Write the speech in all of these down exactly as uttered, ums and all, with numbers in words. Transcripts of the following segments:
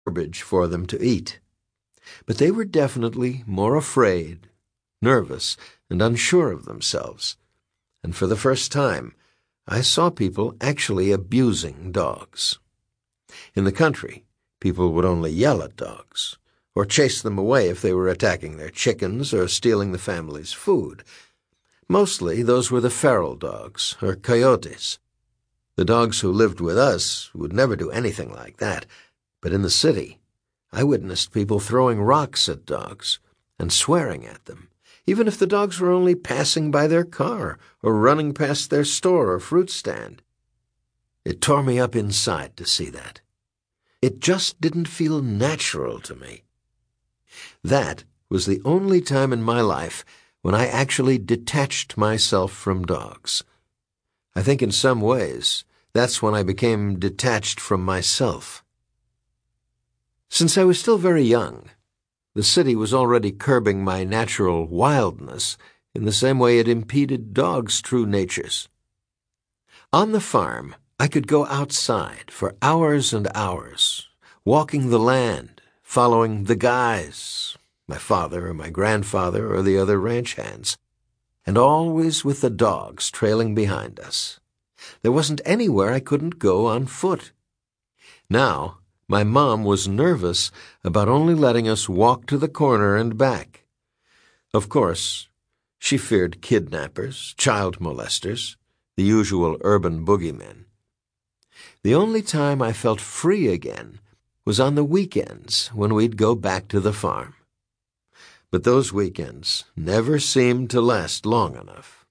garbage for them to eat. But they were definitely more afraid, nervous, and unsure of themselves. And for the first time, I saw people actually abusing dogs. In the country, people would only yell at dogs, or chase them away if they were attacking their chickens or stealing the family's food. Mostly, those were the feral dogs, or coyotes. The dogs who lived with us would never do anything like that, but in the city, I witnessed people throwing rocks at dogs and swearing at them, even if the dogs were only passing by their car or running past their store or fruit stand. It tore me up inside to see that. It just didn't feel natural to me. That was the only time in my life when I actually detached myself from dogs. I think in some ways, that's when I became detached from myself. Since I was still very young, the city was already curbing my natural wildness in the same way it impeded dogs' true natures. On the farm, I could go outside for hours and hours, walking the land, following the guys, my father or my grandfather or the other ranch hands, and always with the dogs trailing behind us. There wasn't anywhere I couldn't go on foot. Now, my mom was nervous about only letting us walk to the corner and back. Of course, she feared kidnappers, child molesters, the usual urban boogeymen. The only time I felt free again was on the weekends when we'd go back to the farm. But those weekends never seemed to last long enough.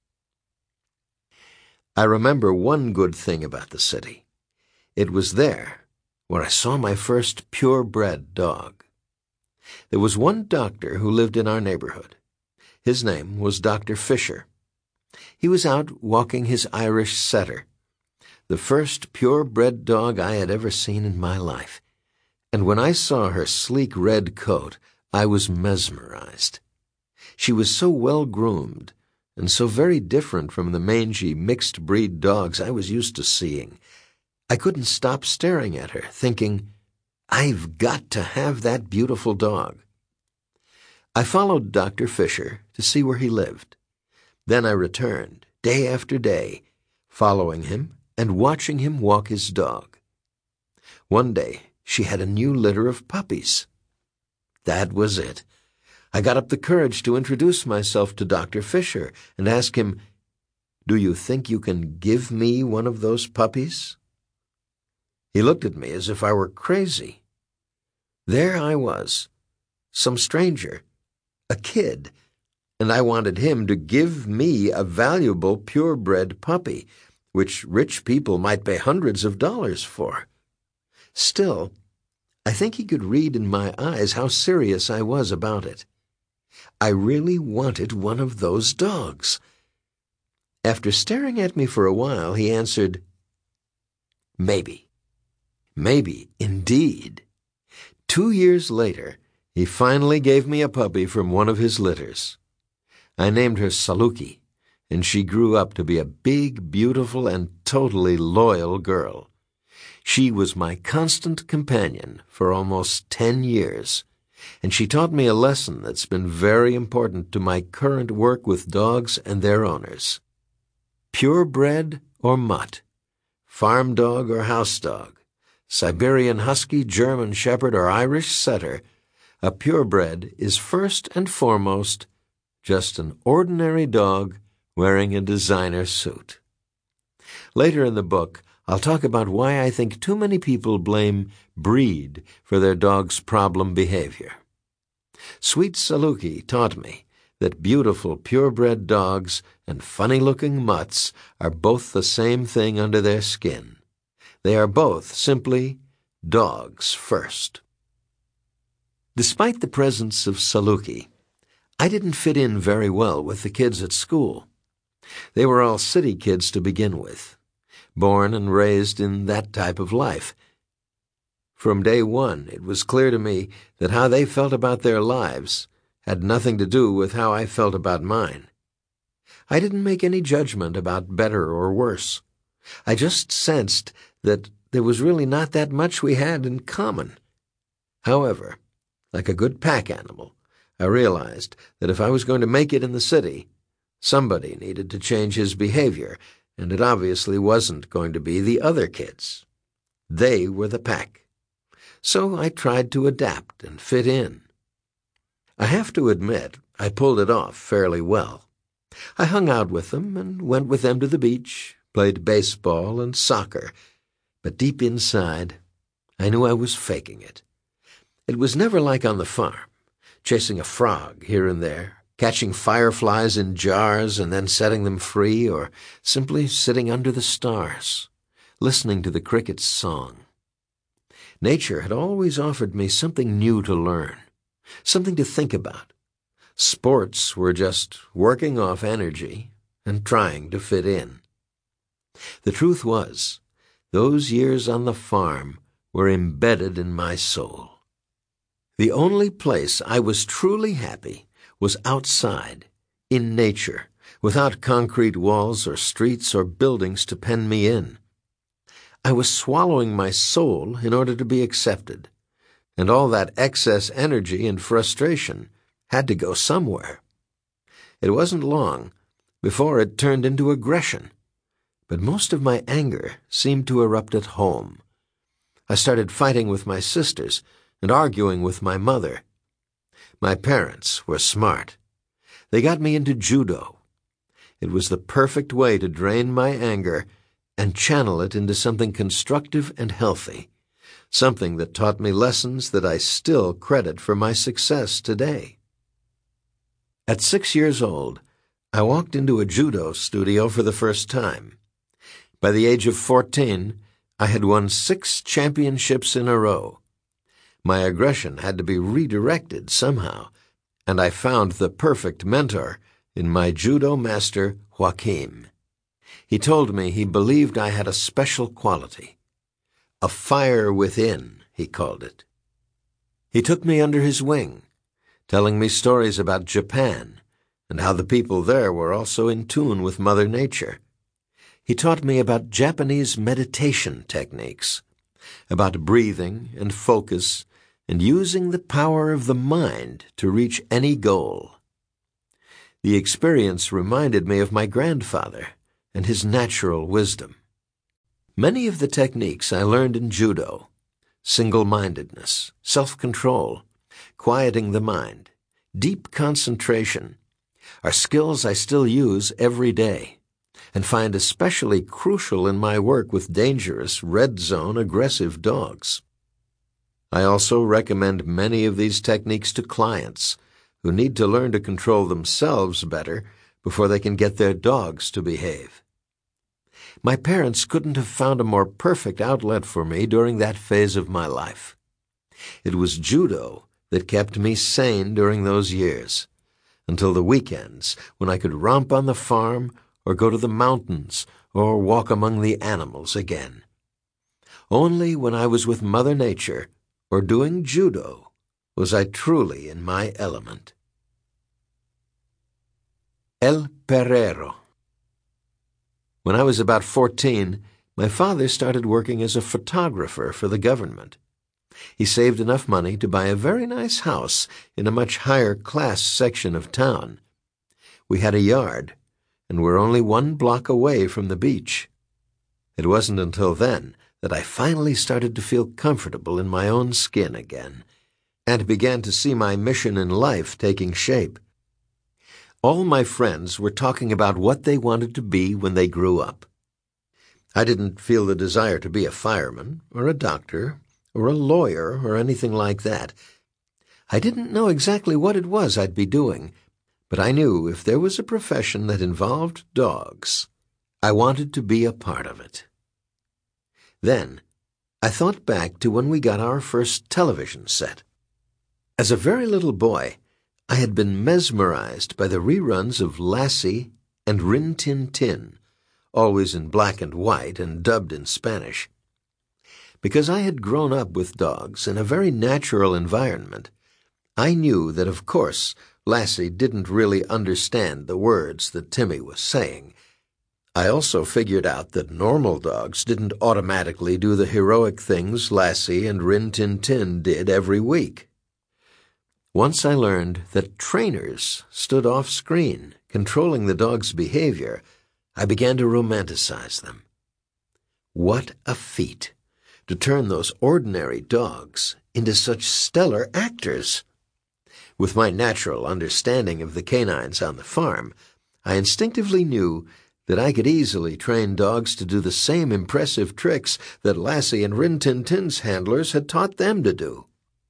I remember one good thing about the city. It was there where I saw my first purebred dog. There was one doctor who lived in our neighborhood. His name was Doctor Fisher. He was out walking his Irish setter, the first purebred dog I had ever seen in my life. And when I saw her sleek red coat, I was mesmerized. She was so well-groomed and so very different from the mangy, mixed-breed dogs I was used to seeing. I couldn't stop staring at her, thinking, I've got to have that beautiful dog. I followed Doctor Fisher to see where he lived. Then I returned, day after day, following him and watching him walk his dog. One day, she had a new litter of puppies. That was it. I got up the courage to introduce myself to Doctor Fisher and ask him, "Do you think you can give me one of those puppies?" He looked at me as if I were crazy. There I was, some stranger, a kid, and I wanted him to give me a valuable purebred puppy, which rich people might pay hundreds of dollars for. Still, I think he could read in my eyes how serious I was about it. I really wanted one of those dogs. After staring at me for a while, he answered, "Maybe. Maybe, indeed." Two years later, he finally gave me a puppy from one of his litters. I named her Saluki, and she grew up to be a big, beautiful, and totally loyal girl. She was my constant companion for almost ten years, and she taught me a lesson that's been very important to my current work with dogs and their owners. Purebred or mutt, farm dog or house dog, Siberian Husky, German Shepherd, or Irish Setter, a purebred is first and foremost just an ordinary dog wearing a designer suit. Later in the book, I'll talk about why I think too many people blame breed for their dog's problem behavior. Sweet Saluki taught me that beautiful purebred dogs and funny-looking mutts are both the same thing under their skin. They are both simply dogs first. Despite the presence of Saluki, I didn't fit in very well with the kids at school. They were all city kids to begin with, born and raised in that type of life. From day one, it was clear to me that how they felt about their lives had nothing to do with how I felt about mine. I didn't make any judgment about better or worse. I just sensed that there was really not that much we had in common. However, like a good pack animal, I realized that if I was going to make it in the city, somebody needed to change his behavior, and it obviously wasn't going to be the other kids. They were the pack. So I tried to adapt and fit in. I have to admit, I pulled it off fairly well. I hung out with them and went with them to the beach, played baseball and soccer, but deep inside, I knew I was faking it. It was never like on the farm, chasing a frog here and there, catching fireflies in jars and then setting them free, or simply sitting under the stars, listening to the crickets' song. Nature had always offered me something new to learn, something to think about. Sports were just working off energy and trying to fit in. The truth was, those years on the farm were embedded in my soul. The only place I was truly happy was outside, in nature, without concrete walls or streets or buildings to pen me in. I was swallowing my soul in order to be accepted, and all that excess energy and frustration had to go somewhere. It wasn't long before it turned into aggression, but most of my anger seemed to erupt at home. I started fighting with my sisters and arguing with my mother. My parents were smart. They got me into judo. It was the perfect way to drain my anger and channel it into something constructive and healthy, something that taught me lessons that I still credit for my success today. At six years old, I walked into a judo studio for the first time. By the age of fourteen, I had won six championships in a row. My aggression had to be redirected somehow, and I found the perfect mentor in my judo master, Joaquim. He told me he believed I had a special quality. A fire within, he called it. He took me under his wing, telling me stories about Japan and how the people there were also in tune with Mother Nature. He taught me about Japanese meditation techniques, about breathing and focus and using the power of the mind to reach any goal. The experience reminded me of my grandfather and his natural wisdom. Many of the techniques I learned in judo, single-mindedness, self-control, quieting the mind, deep concentration, are skills I still use every day and find especially crucial in my work with dangerous, red zone aggressive dogs. I also recommend many of these techniques to clients who need to learn to control themselves better before they can get their dogs to behave. My parents couldn't have found a more perfect outlet for me during that phase of my life. It was judo that kept me sane during those years, until the weekends when I could romp on the farm or go to the mountains or walk among the animals again. Only when I was with Mother Nature or doing judo was I truly in my element. El Perrero. When I was about fourteen, my father started working as a photographer for the government. He saved enough money to buy a very nice house in a much higher class section of town. We had a yard, and were only one block away from the beach. It wasn't until then that I finally started to feel comfortable in my own skin again, and began to see my mission in life taking shape. All my friends were talking about what they wanted to be when they grew up. I didn't feel the desire to be a fireman, or a doctor, or a lawyer, or anything like that. I didn't know exactly what it was I'd be doing, but I knew if there was a profession that involved dogs, I wanted to be a part of it. Then, I thought back to when we got our first television set. As a very little boy, I had been mesmerized by the reruns of Lassie and Rin Tin Tin, always in black and white and dubbed in Spanish. Because I had grown up with dogs in a very natural environment, I knew that, of course, Lassie didn't really understand the words that Timmy was saying. I also figured out that normal dogs didn't automatically do the heroic things Lassie and Rin Tin Tin did every week. Once I learned that trainers stood off-screen, controlling the dog's behavior, I began to romanticize them. What a feat to turn those ordinary dogs into such stellar actors! With my natural understanding of the canines on the farm, I instinctively knew that I could easily train dogs to do the same impressive tricks that Lassie and Rin Tin Tin's handlers had taught them to do.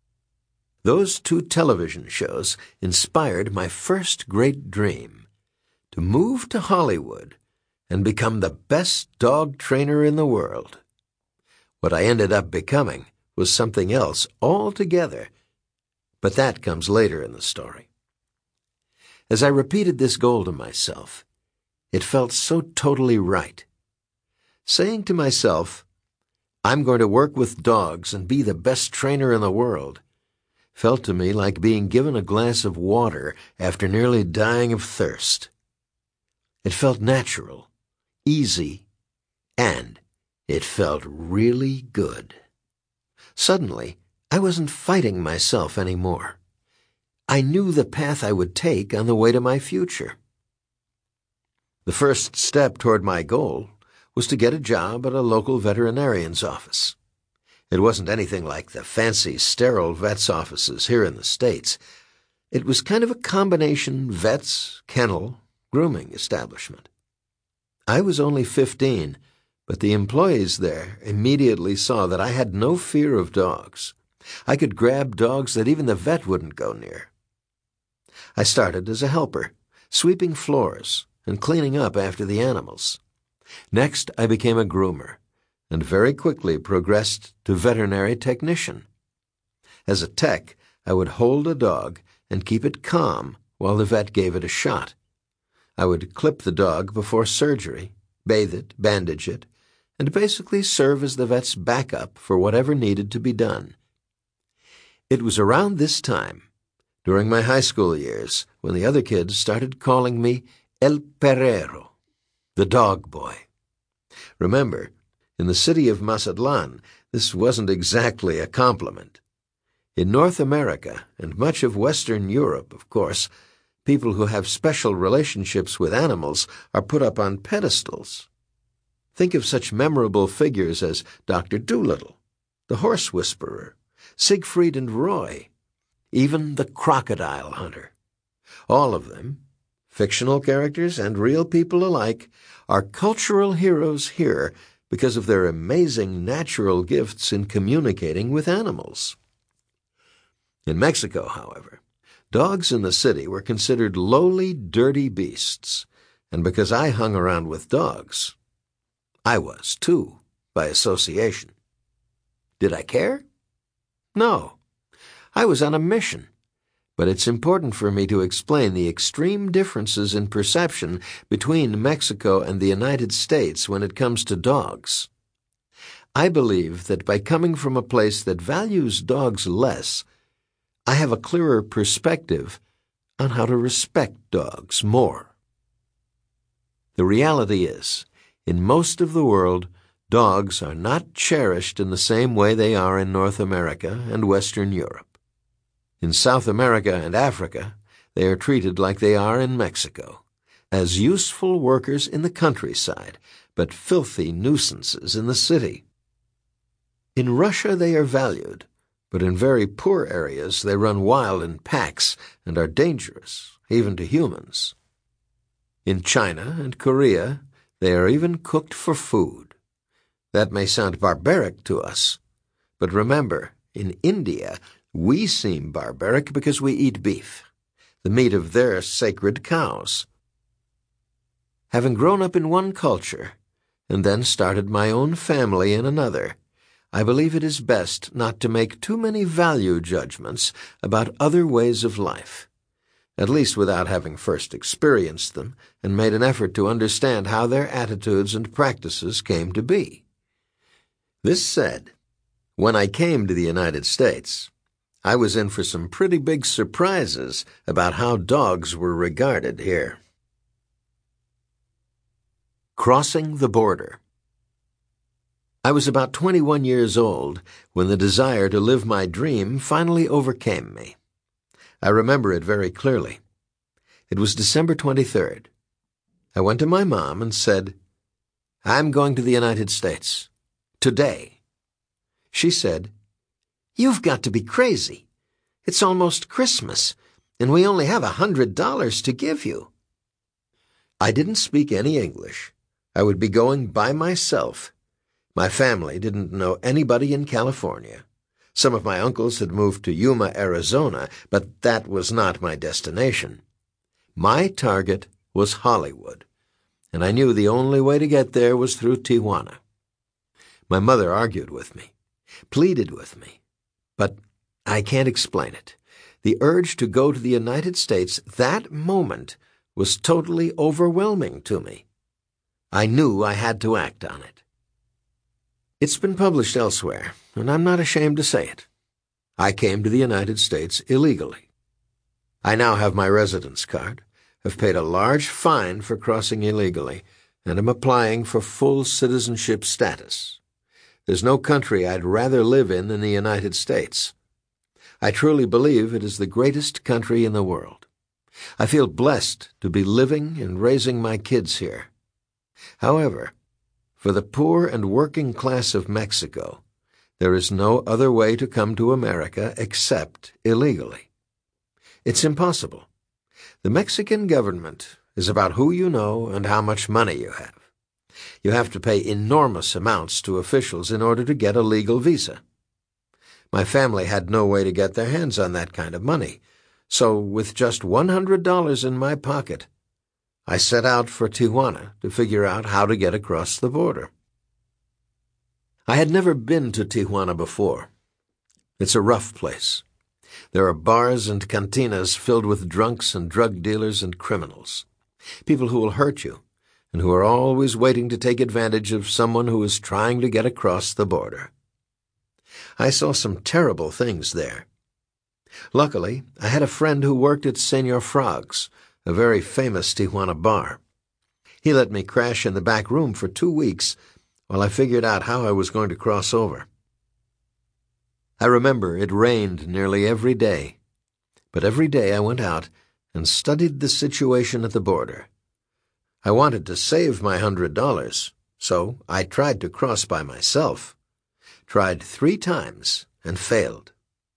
Those two television shows inspired my first great dream, to move to Hollywood and become the best dog trainer in the world. What I ended up becoming was something else altogether, but that comes later in the story. As I repeated this goal to myself, it felt so totally right. Saying to myself, "I'm going to work with dogs and be the best trainer in the world," felt to me like being given a glass of water after nearly dying of thirst. It felt natural, easy, and it felt really good. Suddenly, I wasn't fighting myself anymore. I knew the path I would take on the way to my future. The first step toward my goal was to get a job at a local veterinarian's office. It wasn't anything like the fancy, sterile vet's offices here in the States. It was kind of a combination vet's, kennel, grooming establishment. I was only fifteen, but the employees there immediately saw that I had no fear of dogs. I could grab dogs that even the vet wouldn't go near. I started as a helper, sweeping floors and cleaning up after the animals. Next, I became a groomer, and very quickly progressed to veterinary technician. As a tech, I would hold a dog and keep it calm while the vet gave it a shot. I would clip the dog before surgery, bathe it, bandage it, and basically serve as the vet's backup for whatever needed to be done. It was around this time, during my high school years, when the other kids started calling me El Perrero, the dog boy. Remember, in the city of Mazatlan, this wasn't exactly a compliment. In North America, and much of Western Europe, of course, people who have special relationships with animals are put up on pedestals. Think of such memorable figures as Doctor Dolittle, the Horse Whisperer, Siegfried and Roy, even the Crocodile Hunter. All of them, fictional characters and real people alike, are cultural heroes here because of their amazing natural gifts in communicating with animals. In Mexico, however, dogs in the city were considered lowly, dirty beasts, and because I hung around with dogs, I was, too, by association. Did I care? No. I was on a mission, but it's important for me to explain the extreme differences in perception between Mexico and the United States when it comes to dogs. I believe that by coming from a place that values dogs less, I have a clearer perspective on how to respect dogs more. The reality is, in most of the world, dogs are not cherished in the same way they are in North America and Western Europe. In South America and Africa, they are treated like they are in Mexico, as useful workers in the countryside, but filthy nuisances in the city. In Russia they are valued, but in very poor areas they run wild in packs and are dangerous, even to humans. In China and Korea, they are even cooked for food. That may sound barbaric to us, but remember, in India, we seem barbaric because we eat beef, the meat of their sacred cows. Having grown up in one culture, and then started my own family in another, I believe it is best not to make too many value judgments about other ways of life, at least without having first experienced them and made an effort to understand how their attitudes and practices came to be. This said, when I came to the United States, I was in for some pretty big surprises about how dogs were regarded here. Crossing the Border. I was about twenty-one years old when the desire to live my dream finally overcame me. I remember it very clearly. It was December twenty-third. I went to my mom and said, "I'm going to the United States. Today." She said, "You've got to be crazy. It's almost Christmas, and we only have a hundred dollars to give you." I didn't speak any English. I would be going by myself. My family didn't know anybody in California. Some of my uncles had moved to Yuma, Arizona, but that was not my destination. My target was Hollywood, and I knew the only way to get there was through Tijuana. My mother argued with me, pleaded with me, but I can't explain it. The urge to go to the United States that moment was totally overwhelming to me. I knew I had to act on it. It's been published elsewhere, and I'm not ashamed to say it. I came to the United States illegally. I now have my residence card, have paid a large fine for crossing illegally, and am applying for full citizenship status. There's no country I'd rather live in than the United States. I truly believe it is the greatest country in the world. I feel blessed to be living and raising my kids here. However, for the poor and working class of Mexico, there is no other way to come to America except illegally. It's impossible. The Mexican government is about who you know and how much money you have. You have to pay enormous amounts to officials in order to get a legal visa. My family had no way to get their hands on that kind of money, so with just one hundred dollars in my pocket, I set out for Tijuana to figure out how to get across the border. I had never been to Tijuana before. It's a rough place. There are bars and cantinas filled with drunks and drug dealers and criminals, people who will hurt you and who are always waiting to take advantage of someone who is trying to get across the border. I saw some terrible things there. Luckily, I had a friend who worked at Senor Frog's, a very famous Tijuana bar. He let me crash in the back room for two weeks while I figured out how I was going to cross over. I remember it rained nearly every day, but every day I went out and studied the situation at the border. I wanted to save my hundred dollars, so I tried to cross by myself. Tried three times and failed.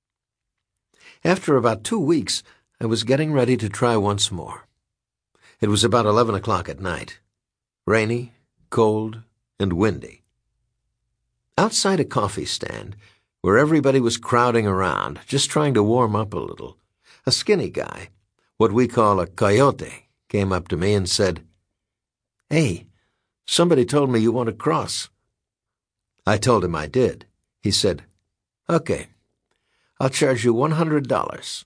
After about two weeks, I was getting ready to try once more. It was about eleven o'clock at night. Rainy, cold, and windy. Outside a coffee stand, where everybody was crowding around, just trying to warm up a little, a skinny guy, what we call a coyote, came up to me and said, "Hey, somebody told me you want to cross." I told him I did. He said, "Okay, I'll charge you one hundred dollars.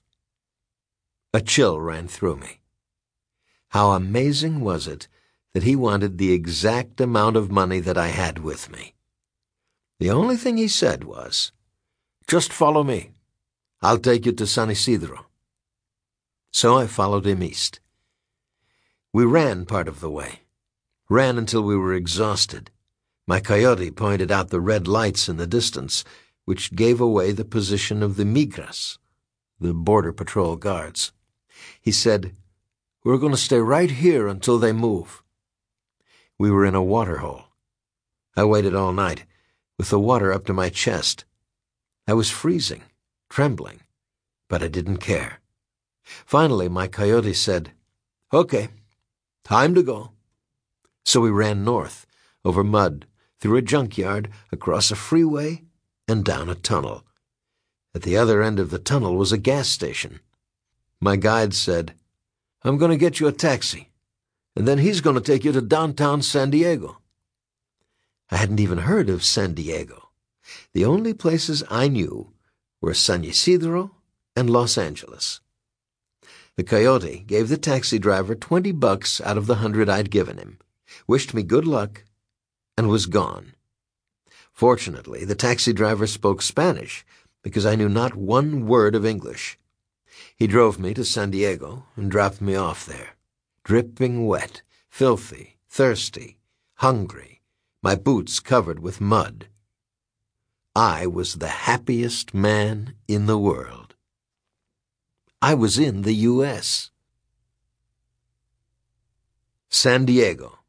A chill ran through me. How amazing was it that he wanted the exact amount of money that I had with me. The only thing he said was, "Just follow me. I'll take you to San Isidro." So I followed him east. We ran part of the way, ran until we were exhausted. My coyote pointed out the red lights in the distance, which gave away the position of the migras, the Border Patrol guards. He said, "We're going to stay right here until they move." We were in a water hole. I waited all night, with the water up to my chest. I was freezing, trembling, but I didn't care. Finally, my coyote said, "Okay, time to go." So we ran north, over mud, through a junkyard, across a freeway, and down a tunnel. At the other end of the tunnel was a gas station. My guide said, "I'm going to get you a taxi, and then he's going to take you to downtown San Diego." I hadn't even heard of San Diego. The only places I knew were San Isidro and Los Angeles. The coyote gave the taxi driver twenty bucks out of the hundred I'd given him, wished me good luck, and was gone. Fortunately, the taxi driver spoke Spanish because I knew not one word of English. He drove me to San Diego and dropped me off there, dripping wet, filthy, thirsty, hungry, my boots covered with mud. I was the happiest man in the world. I was in the U S San Diego.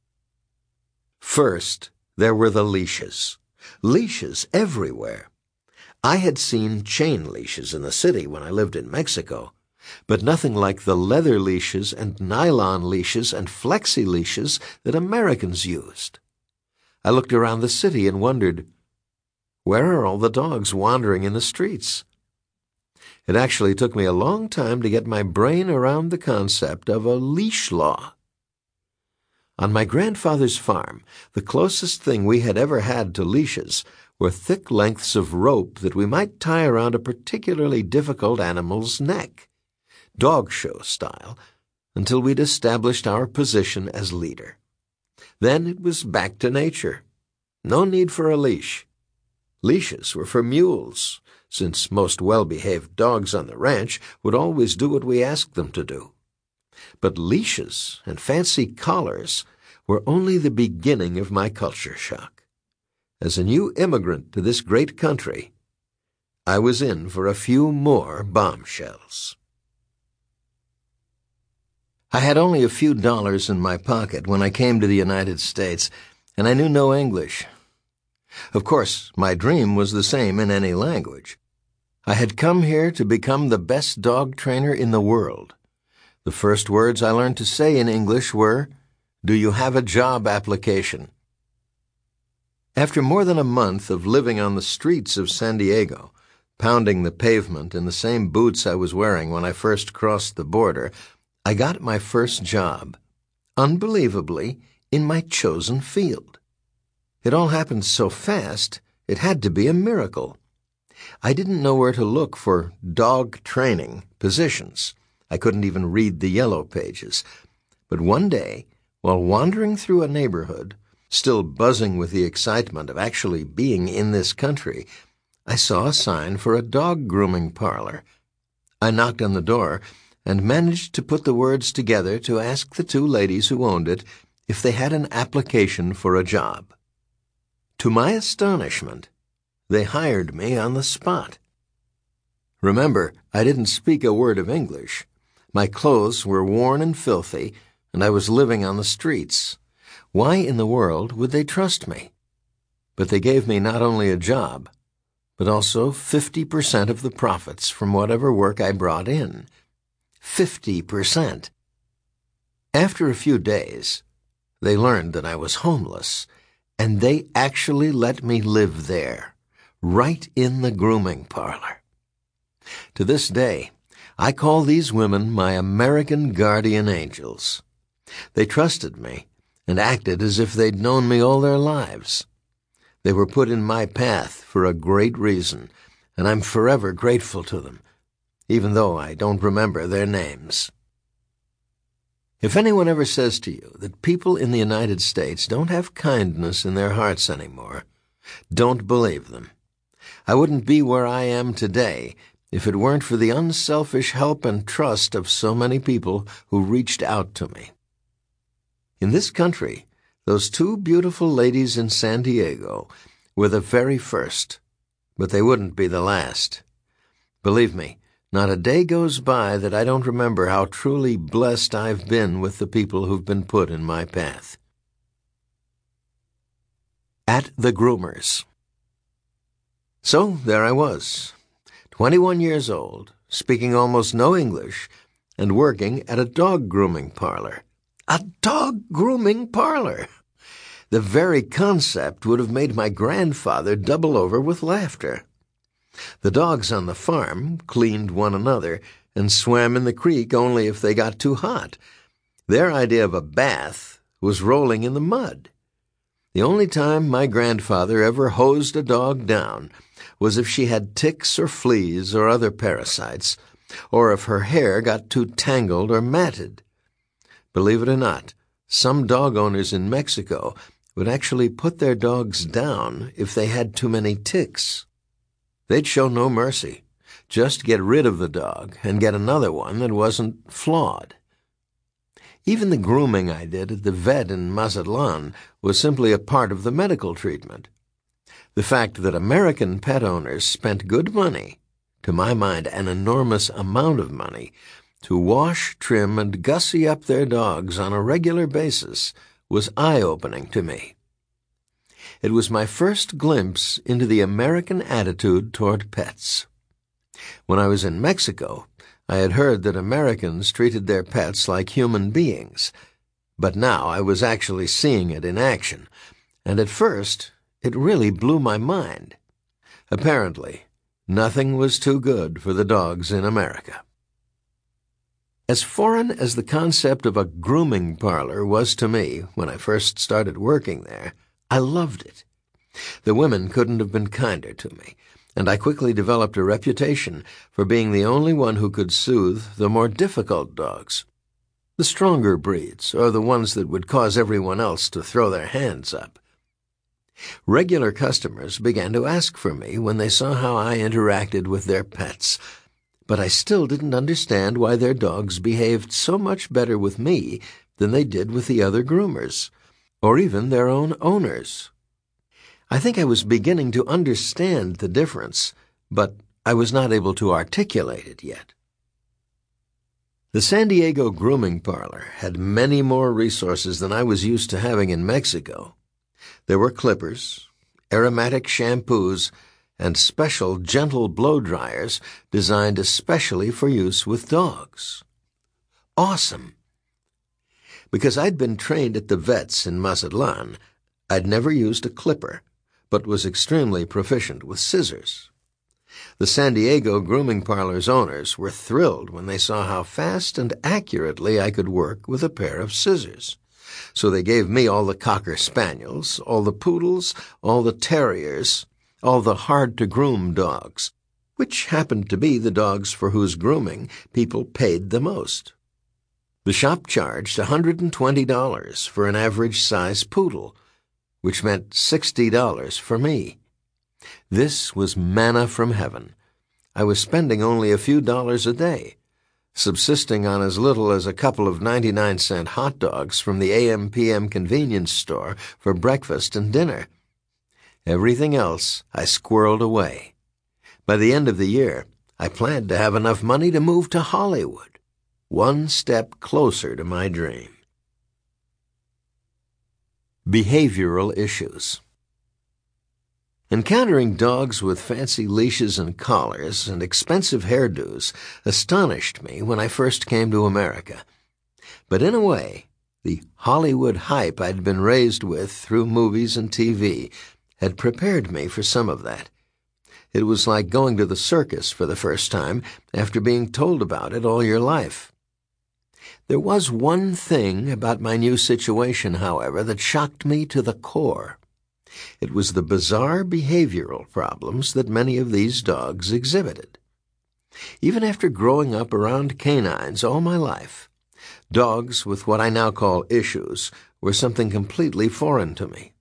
First, there were the leashes. Leashes everywhere. I had seen chain leashes in the city when I lived in Mexico, but nothing like the leather leashes and nylon leashes and flexi leashes that Americans used. I looked around the city and wondered, where are all the dogs wandering in the streets? It actually took me a long time to get my brain around the concept of a leash law. On my grandfather's farm, the closest thing we had ever had to leashes were thick lengths of rope that we might tie around a particularly difficult animal's neck, dog show style, until we'd established our position as leader. Then it was back to nature. No need for a leash. Leashes were for mules, since most well-behaved dogs on the ranch would always do what we asked them to do. But leashes and fancy collars were only the beginning of my culture shock. As a new immigrant to this great country, I was in for a few more bombshells. I had only a few dollars in my pocket when I came to the United States, and I knew no English. Of course, my dream was the same in any language. I had come here to become the best dog trainer in the world. The first words I learned to say in English were, "Do you have a job application?" After more than a month of living on the streets of San Diego, pounding the pavement in the same boots I was wearing when I first crossed the border, I got my first job, unbelievably, in my chosen field. It all happened so fast, it had to be a miracle. I didn't know where to look for dog training positions. I couldn't even read the yellow pages. But one day, while wandering through a neighborhood, still buzzing with the excitement of actually being in this country, I saw a sign for a dog grooming parlor. I knocked on the door and managed to put the words together to ask the two ladies who owned it if they had an application for a job. To my astonishment, they hired me on the spot. Remember, I didn't speak a word of English. My clothes were worn and filthy, and I was living on the streets. Why in the world would they trust me? But they gave me not only a job, but also fifty percent of the profits from whatever work I brought in. Fifty percent. After a few days, they learned that I was homeless, and they actually let me live there, right in the grooming parlor. To this day, I call these women my American guardian angels. They trusted me and acted as if they'd known me all their lives. They were put in my path for a great reason, and I'm forever grateful to them, even though I don't remember their names. If anyone ever says to you that people in the United States don't have kindness in their hearts anymore, don't believe them. I wouldn't be where I am today if it weren't for the unselfish help and trust of so many people who reached out to me. In this country, those two beautiful ladies in San Diego were the very first, but they wouldn't be the last. Believe me, not a day goes by that I don't remember how truly blessed I've been with the people who've been put in my path. At the groomers. So there I was, twenty-one years old, speaking almost no English, and working at a dog grooming parlor. A dog grooming parlor! The very concept would have made my grandfather double over with laughter. The dogs on the farm cleaned one another and swam in the creek only if they got too hot. Their idea of a bath was rolling in the mud. The only time my grandfather ever hosed a dog down was if she had ticks or fleas or other parasites, or if her hair got too tangled or matted. Believe it or not, some dog owners in Mexico would actually put their dogs down if they had too many ticks. They'd show no mercy, just get rid of the dog and get another one that wasn't flawed. Even the grooming I did at the vet in Mazatlan was simply a part of the medical treatment. The fact that American pet owners spent good money, to my mind an enormous amount of money, to wash, trim, and gussy up their dogs on a regular basis was eye-opening to me. It was my first glimpse into the American attitude toward pets. When I was in Mexico, I had heard that Americans treated their pets like human beings, but now I was actually seeing it in action, and at first it really blew my mind. Apparently, nothing was too good for the dogs in America. As foreign as the concept of a grooming parlor was to me when I first started working there, I loved it. The women couldn't have been kinder to me, and I quickly developed a reputation for being the only one who could soothe the more difficult dogs. The stronger breeds, or the ones that would cause everyone else to throw their hands up. Regular customers began to ask for me when they saw how I interacted with their pets, but I still didn't understand why their dogs behaved so much better with me than they did with the other groomers, or even their own owners. I think I was beginning to understand the difference, but I was not able to articulate it yet. The San Diego grooming parlor had many more resources than I was used to having in Mexico. There were clippers, aromatic shampoos, and special gentle blow dryers designed especially for use with dogs. Awesome! Because I'd been trained at the vets in Mazatlan, I'd never used a clipper, but was extremely proficient with scissors. The San Diego grooming parlor's owners were thrilled when they saw how fast and accurately I could work with a pair of scissors. So they gave me all the Cocker Spaniels, all the Poodles, all the Terriers, all the hard-to-groom dogs, which happened to be the dogs for whose grooming people paid the most. The shop charged one hundred twenty dollars for an average-size poodle, which meant sixty dollars for me. This was manna from heaven. I was spending only a few dollars a day, subsisting on as little as a couple of ninety-nine cent hot dogs from the A M P M convenience store for breakfast and dinner. Everything else I squirreled away. By the end of the year, I planned to have enough money to move to Hollywood, one step closer to my dream. Behavioral issues. Encountering dogs with fancy leashes and collars and expensive hairdos astonished me when I first came to America. But in a way, the Hollywood hype I'd been raised with through movies and T V had prepared me for some of that. It was like going to the circus for the first time after being told about it all your life. There was one thing about my new situation, however, that shocked me to the core. It was the bizarre behavioral problems that many of these dogs exhibited. Even after growing up around canines all my life, dogs with what I now call issues were something completely foreign to me.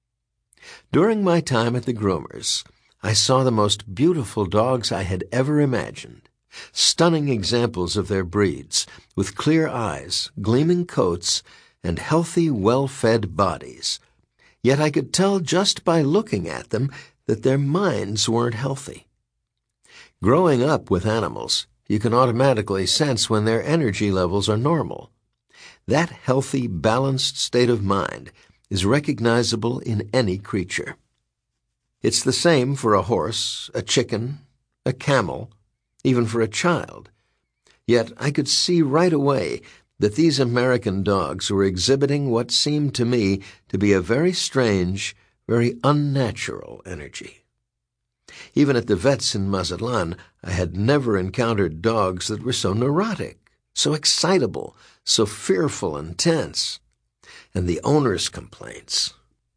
During my time at the groomers, I saw the most beautiful dogs I had ever imagined, stunning examples of their breeds, with clear eyes, gleaming coats, and healthy, well-fed bodies. Yet I could tell just by looking at them that their minds weren't healthy. Growing up with animals, you can automatically sense when their energy levels are normal. That healthy, balanced state of mind is recognizable in any creature. It's the same for a horse, a chicken, a camel, even for a child. Yet I could see right away that these American dogs were exhibiting what seemed to me to be a very strange, very unnatural energy. Even at the vets in Mazatlan, I had never encountered dogs that were so neurotic, so excitable, so fearful and tense. And the owner's complaints.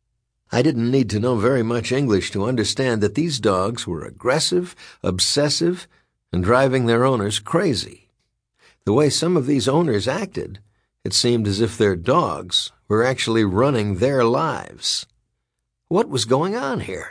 I didn't need to know very much English to understand that these dogs were aggressive, obsessive, and driving their owners crazy. The way some of these owners acted, it seemed as if their dogs were actually running their lives. What was going on here?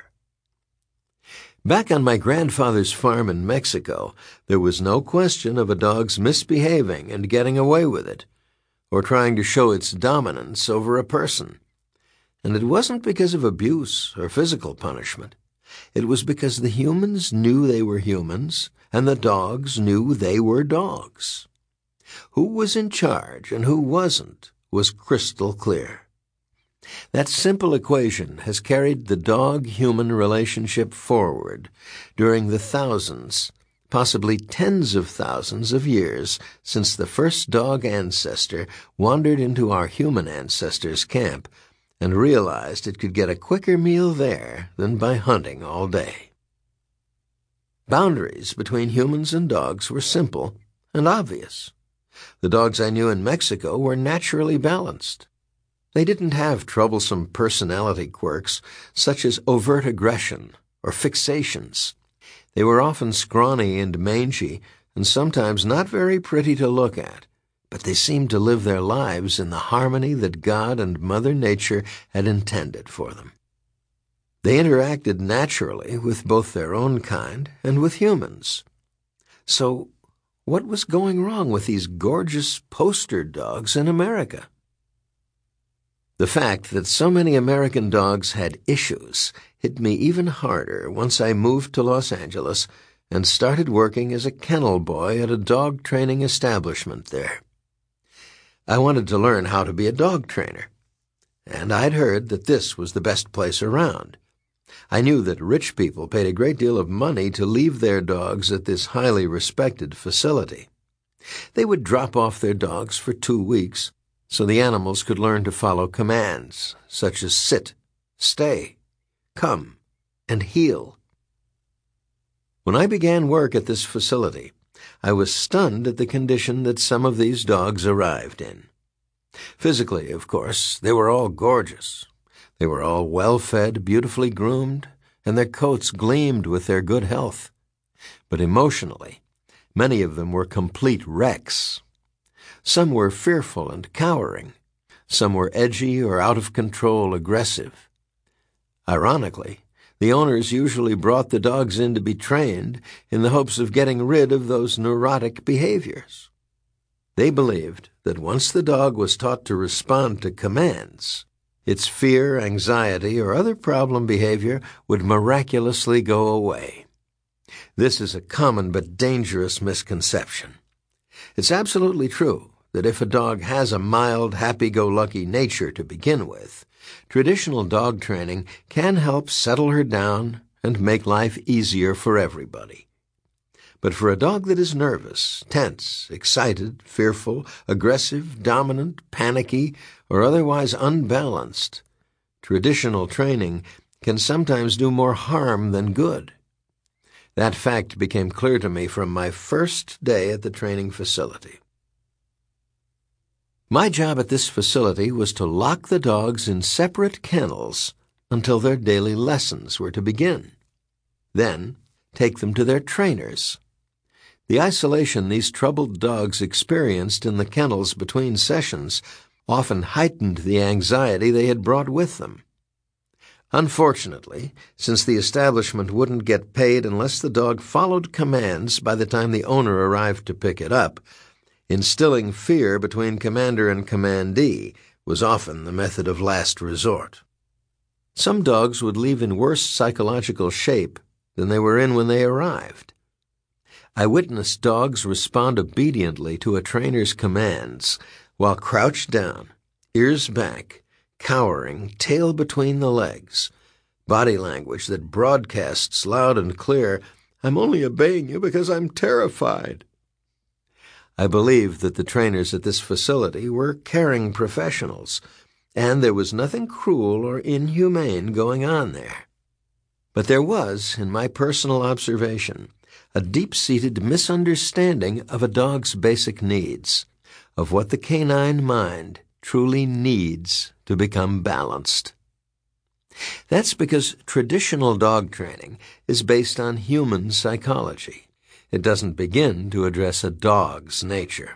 Back on my grandfather's farm in Mexico, there was no question of a dog's misbehaving and getting away with it. or trying to show its dominance over a person. And it wasn't because of abuse or physical punishment. It was because the humans knew they were humans, and the dogs knew they were dogs. Who was in charge and who wasn't was crystal clear. That simple equation has carried the dog-human relationship forward during the thousands, possibly tens of thousands of years since the first dog ancestor wandered into our human ancestors' camp and realized it could get a quicker meal there than by hunting all day. Boundaries between humans and dogs were simple and obvious. The dogs I knew in Mexico were naturally balanced. They didn't have troublesome personality quirks such as overt aggression or fixations. They were often scrawny and mangy and sometimes not very pretty to look at, but they seemed to live their lives in the harmony that God and Mother Nature had intended for them. They interacted naturally with both their own kind and with humans. So, what was going wrong with these gorgeous poster dogs in America? The fact that so many American dogs had issues hit me even harder once I moved to Los Angeles and started working as a kennel boy at a dog training establishment there. I wanted to learn how to be a dog trainer, and I'd heard that this was the best place around. I knew that rich people paid a great deal of money to leave their dogs at this highly respected facility. They would drop off their dogs for two weeks so the animals could learn to follow commands such as sit, stay, come, and heel. When I began work at this facility, I was stunned at the condition that some of these dogs arrived in. Physically, of course, they were all gorgeous. They were all well-fed, beautifully groomed, and their coats gleamed with their good health. But emotionally, many of them were complete wrecks. Some were fearful and cowering. Some were edgy or out-of-control aggressive. Ironically, the owners usually brought the dogs in to be trained in the hopes of getting rid of those neurotic behaviors. They believed that once the dog was taught to respond to commands, its fear, anxiety, or other problem behavior would miraculously go away. This is a common but dangerous misconception. It's absolutely true that if a dog has a mild, happy-go-lucky nature to begin with, traditional dog training can help settle her down and make life easier for everybody. But for a dog that is nervous, tense, excited, fearful, aggressive, dominant, panicky, or otherwise unbalanced, traditional training can sometimes do more harm than good. That fact became clear to me from my first day at the training facility. My job at this facility was to lock the dogs in separate kennels until their daily lessons were to begin. Then, take them to their trainers. The isolation these troubled dogs experienced in the kennels between sessions often heightened the anxiety they had brought with them. Unfortunately, since the establishment wouldn't get paid unless the dog followed commands by the time the owner arrived to pick it up, instilling fear between commander and commandee was often the method of last resort. Some dogs would leave in worse psychological shape than they were in when they arrived. I witnessed dogs respond obediently to a trainer's commands while crouched down, ears back, cowering, tail between the legs, body language that broadcasts loud and clear, "I'm only obeying you because I'm terrified." I believed that the trainers at this facility were caring professionals, and there was nothing cruel or inhumane going on there. But there was, in my personal observation, a deep-seated misunderstanding of a dog's basic needs, of what the canine mind truly needs to become balanced. That's because traditional dog training is based on human psychology. It doesn't begin to address a dog's nature.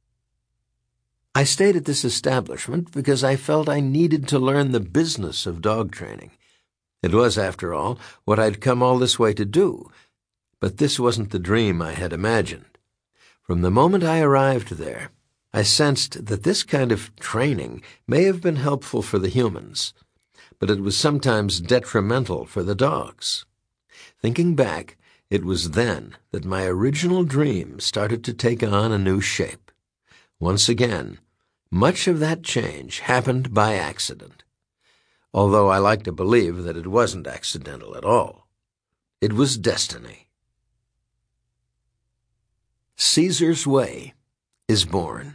I stayed at this establishment because I felt I needed to learn the business of dog training. It was, after all, what I'd come all this way to do. But this wasn't the dream I had imagined. From the moment I arrived there, I sensed that this kind of training may have been helpful for the humans, but it was sometimes detrimental for the dogs. Thinking back, it was then that my original dream started to take on a new shape. Once again, much of that change happened by accident, although I like to believe that it wasn't accidental at all. It was destiny. Caesar's Way is born.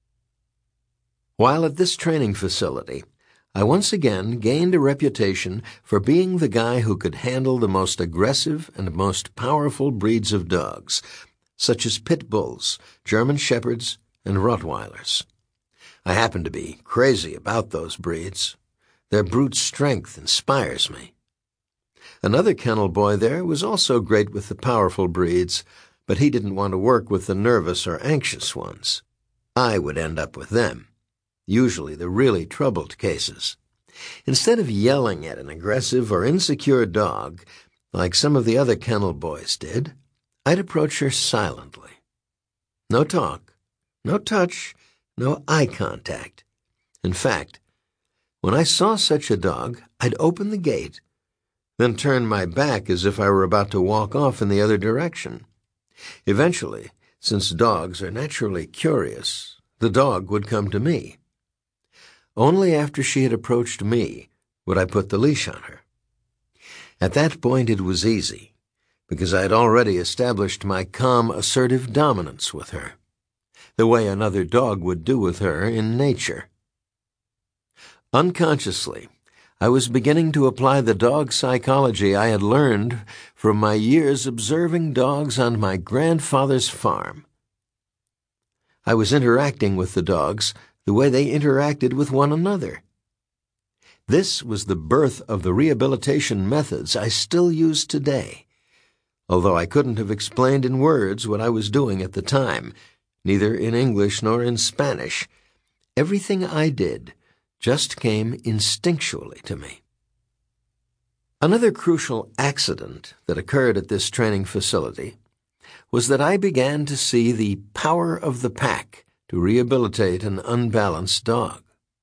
While at this training facility, I once again gained a reputation for being the guy who could handle the most aggressive and most powerful breeds of dogs, such as pit bulls, German shepherds, and Rottweilers. I happen to be crazy about those breeds. Their brute strength inspires me. Another kennel boy there was also great with the powerful breeds, but he didn't want to work with the nervous or anxious ones. I would end up with them, usually the really troubled cases. Instead of yelling at an aggressive or insecure dog, like some of the other kennel boys did, I'd approach her silently. No talk, no touch, no eye contact. In fact, when I saw such a dog, I'd open the gate, then turn my back as if I were about to walk off in the other direction. Eventually, since dogs are naturally curious, the dog would come to me. Only after she had approached me would I put the leash on her. At that point it was easy, because I had already established my calm, assertive dominance with her, the way another dog would do with her in nature. Unconsciously, I was beginning to apply the dog psychology I had learned from my years observing dogs on my grandfather's farm. I was interacting with the dogs the way they interacted with one another. This was the birth of the rehabilitation methods I still use today, although I couldn't have explained in words what I was doing at the time, neither in English nor in Spanish. Everything I did just came instinctually to me. Another crucial accident that occurred at this training facility was that I began to see the power of the pack to rehabilitate an unbalanced dog.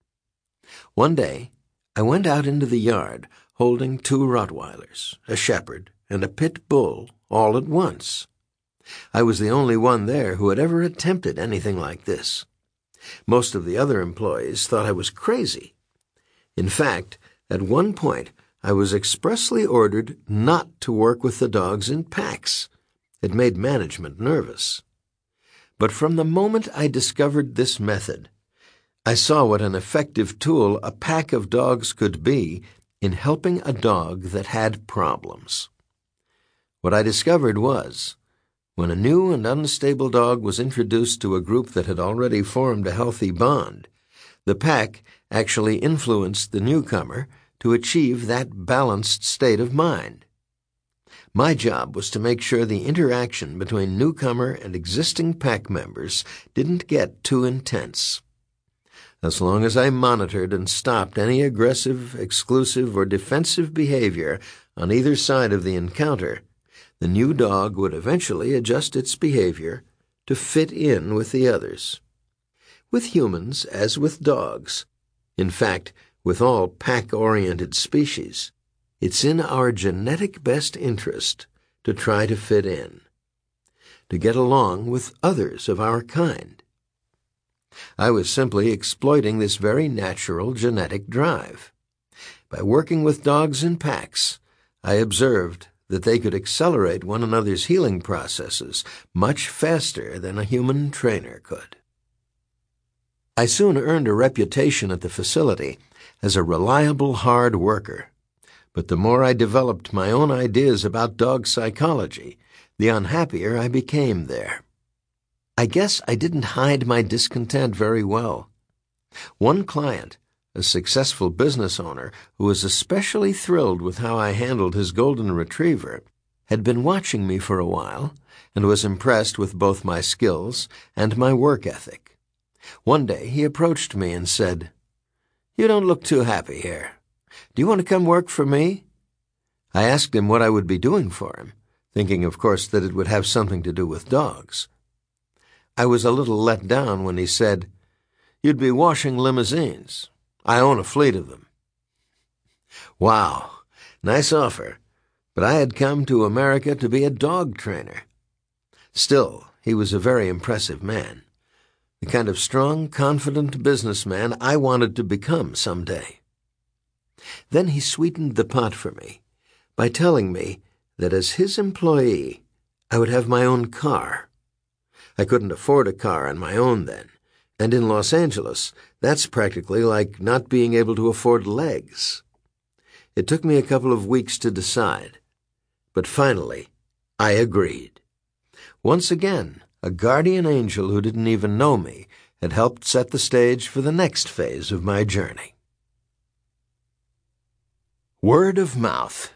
One day, I went out into the yard holding two Rottweilers, a shepherd, and a pit bull all at once. I was the only one there who had ever attempted anything like this. Most of the other employees thought I was crazy. In fact, at one point, I was expressly ordered not to work with the dogs in packs. It made management nervous. But from the moment I discovered this method, I saw what an effective tool a pack of dogs could be in helping a dog that had problems. What I discovered was, when a new and unstable dog was introduced to a group that had already formed a healthy bond, the pack actually influenced the newcomer to achieve that balanced state of mind. My job was to make sure the interaction between newcomer and existing pack members didn't get too intense. As long as I monitored and stopped any aggressive, exclusive, or defensive behavior on either side of the encounter, the new dog would eventually adjust its behavior to fit in with the others. With humans, as with dogs, in fact, with all pack-oriented species, it's in our genetic best interest to try to fit in, to get along with others of our kind. I was simply exploiting this very natural genetic drive. By working with dogs in packs, I observed that they could accelerate one another's healing processes much faster than a human trainer could. I soon earned a reputation at the facility as a reliable, hard worker. But the more I developed my own ideas about dog psychology, the unhappier I became there. I guess I didn't hide my discontent very well. One client, a successful business owner who was especially thrilled with how I handled his golden retriever, had been watching me for a while and was impressed with both my skills and my work ethic. One day he approached me and said, "You don't look too happy here. Do you want to come work for me?" I asked him what I would be doing for him, thinking, of course, that it would have something to do with dogs. I was a little let down when he said, "You'd be washing limousines. I own a fleet of them." Wow, nice offer, but I had come to America to be a dog trainer. Still, he was a very impressive man, the kind of strong, confident businessman I wanted to become someday. Then he sweetened the pot for me by telling me that as his employee, I would have my own car. I couldn't afford a car on my own then, and in Los Angeles, that's practically like not being able to afford legs. It took me a couple of weeks to decide, but finally, I agreed. Once again, a guardian angel who didn't even know me had helped set the stage for the next phase of my journey. Word of mouth.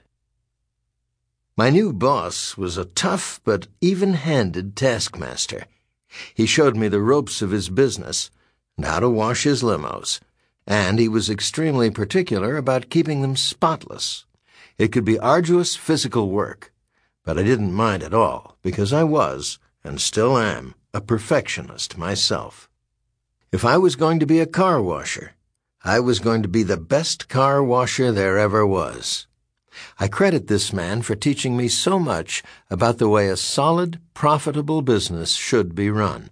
My new boss was a tough but even-handed taskmaster. He showed me the ropes of his business and how to wash his limos, and he was extremely particular about keeping them spotless. It could be arduous physical work, but I didn't mind at all because I was, and still am, a perfectionist myself. If I was going to be a car washer, I was going to be the best car washer there ever was. I credit this man for teaching me so much about the way a solid, profitable business should be run.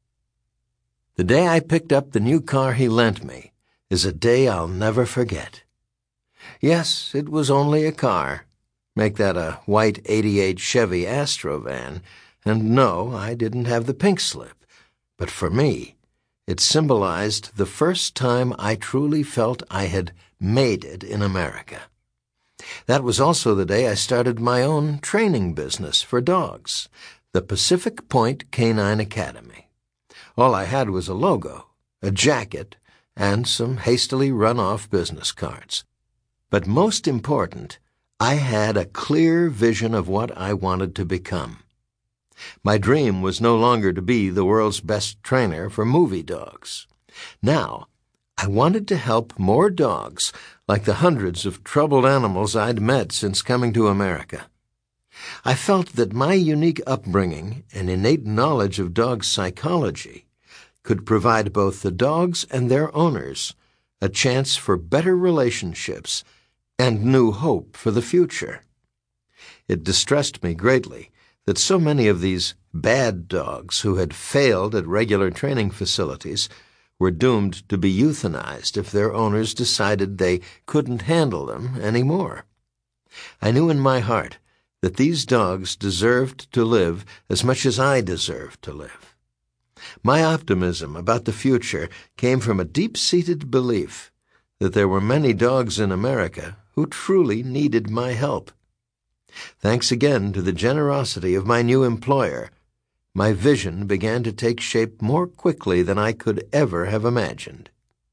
The day I picked up the new car he lent me is a day I'll never forget. Yes, it was only a car. Make that a white eighty-eight Chevy Astro van, and no, I didn't have the pink slip. But for me, it symbolized the first time I truly felt I had made it in America. That was also the day I started my own training business for dogs, the Pacific Point Canine Academy. All I had was a logo, a jacket, and some hastily run-off business cards. But most important, I had a clear vision of what I wanted to become. My dream was no longer to be the world's best trainer for movie dogs. Now, I wanted to help more dogs like the hundreds of troubled animals I'd met since coming to America. I felt that my unique upbringing and innate knowledge of dog psychology could provide both the dogs and their owners a chance for better relationships and new hope for the future. It distressed me greatly that so many of these bad dogs who had failed at regular training facilities were doomed to be euthanized if their owners decided they couldn't handle them anymore. I knew in my heart that these dogs deserved to live as much as I deserved to live. My optimism about the future came from a deep-seated belief that there were many dogs in America who truly needed my help. Thanks again to the generosity of my new employer, my vision began to take shape more quickly than I could ever have imagined.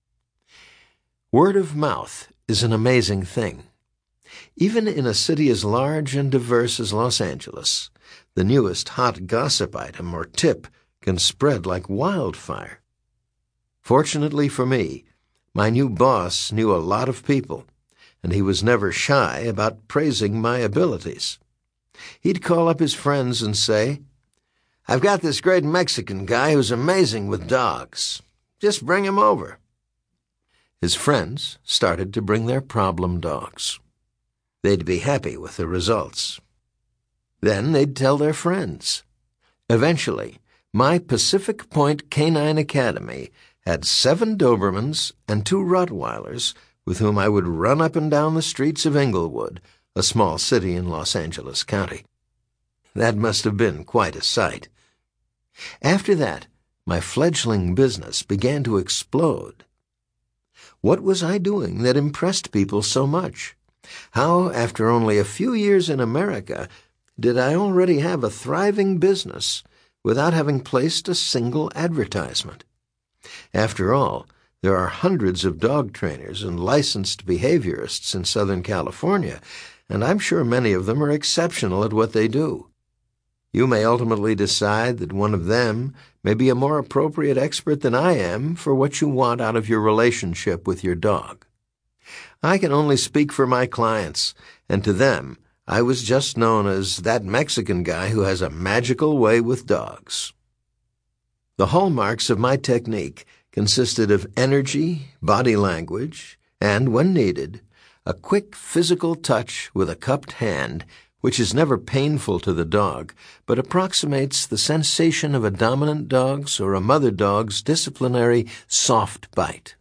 Word of mouth is an amazing thing. Even in a city as large and diverse as Los Angeles, the newest hot gossip item or tip can spread like wildfire. Fortunately for me, my new boss knew a lot of people, and he was never shy about praising my abilities. He'd call up his friends and say, "I've got this great Mexican guy who's amazing with dogs. Just bring him over." His friends started to bring their problem dogs. They'd be happy with the results. Then they'd tell their friends. Eventually, my Pacific Point Canine Academy had seven Dobermans and two Rottweilers with whom I would run up and down the streets of Inglewood, a small city in Los Angeles County. That must have been quite a sight. After that, my fledgling business began to explode. What was I doing that impressed people so much? How, after only a few years in America, did I already have a thriving business without having placed a single advertisement? After all, there are hundreds of dog trainers and licensed behaviorists in Southern California, and I'm sure many of them are exceptional at what they do. You may ultimately decide that one of them may be a more appropriate expert than I am for what you want out of your relationship with your dog. I can only speak for my clients, and to them, I was just known as that Mexican guy who has a magical way with dogs. The hallmarks of my technique consisted of energy, body language, and, when needed, a quick physical touch with a cupped hand, which is never painful to the dog, but approximates the sensation of a dominant dog's or a mother dog's disciplinary soft bite.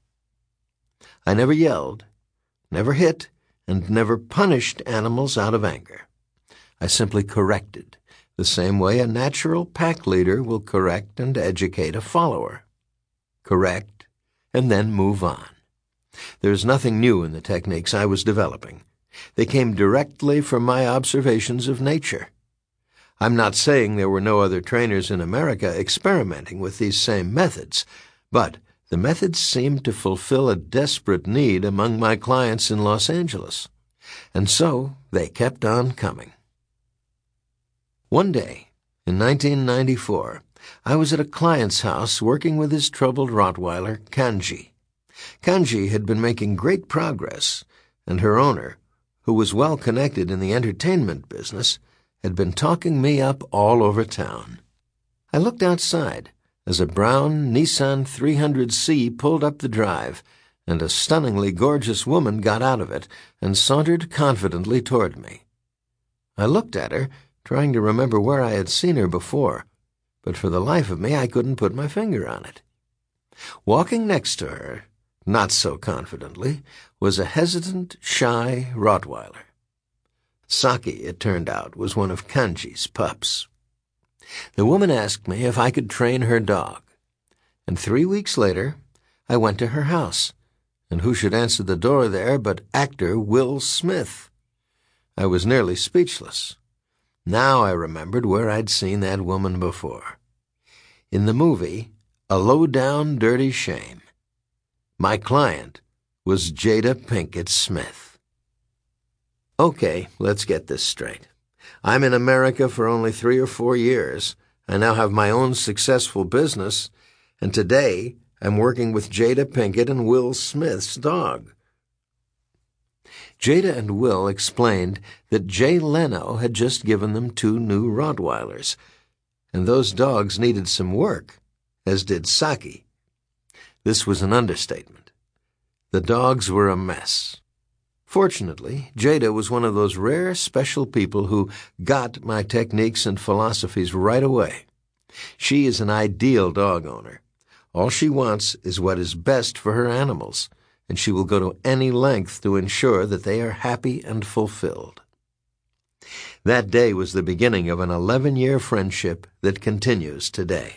I never yelled, never hit, and never punished animals out of anger. I simply corrected, the same way a natural pack leader will correct and educate a follower. Correct, and then move on. There's nothing new in the techniques I was developing. They came directly from my observations of nature. I'm not saying there were no other trainers in America experimenting with these same methods, but the methods seemed to fulfill a desperate need among my clients in Los Angeles, and so they kept on coming. One day, in nineteen ninety-four, I was at a client's house working with his troubled Rottweiler, Kanji. Kanji had been making great progress, and her owner, who was well connected in the entertainment business, had been talking me up all over town. I looked outside as a brown Nissan three hundred C pulled up the drive, and a stunningly gorgeous woman got out of it and sauntered confidently toward me. I looked at her, trying to remember where I had seen her before, but for the life of me I couldn't put my finger on it. Walking next to her, not so confidently, was a hesitant, shy Rottweiler. Saki, it turned out, was one of Kanji's pups. The woman asked me if I could train her dog, and three weeks later I went to her house, and who should answer the door there but actor Will Smith? I was nearly speechless. Now I remembered where I'd seen that woman before. In the movie, A Low-Down Dirty Shame. My client was Jada Pinkett Smith. Okay, let's get this straight. I'm in America for only three or four years. I now have my own successful business, and today I'm working with Jada Pinkett and Will Smith's dog. Jada and Will explained that Jay Leno had just given them two new Rottweilers, and those dogs needed some work, as did Saki. This was an understatement. The dogs were a mess. Fortunately, Jada was one of those rare special people who got my techniques and philosophies right away. She is an ideal dog owner. All she wants is what is best for her animals, and she will go to any length to ensure that they are happy and fulfilled. That day was the beginning of an eleven-year friendship that continues today.